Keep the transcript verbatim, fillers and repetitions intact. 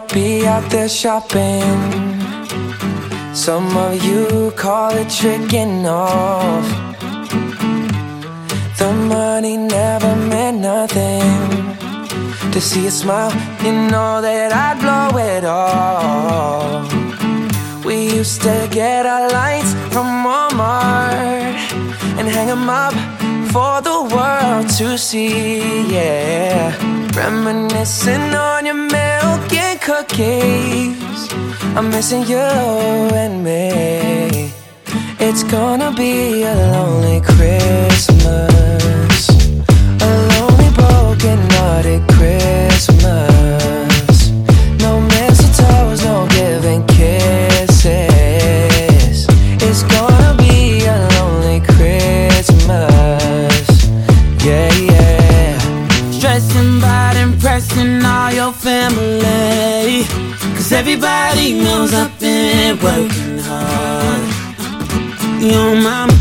be out there shopping. Some of you call it tricking off. The money never meant nothing. To see you smile, you know that I'd blow it all. We used to get our lights from Walmart and hang them up for the world to see, yeah. Reminiscing on your milk and cookies. I'm missing you and me. It's gonna be a lonely Christmas, a lonely broken-hearted Christmas. No mistletoes, no giving kisses. It's gonna be a lonely Christmas, yeah, yeah. Stressing about impressing all your family, 'cause everybody knows I've been working hard. You're my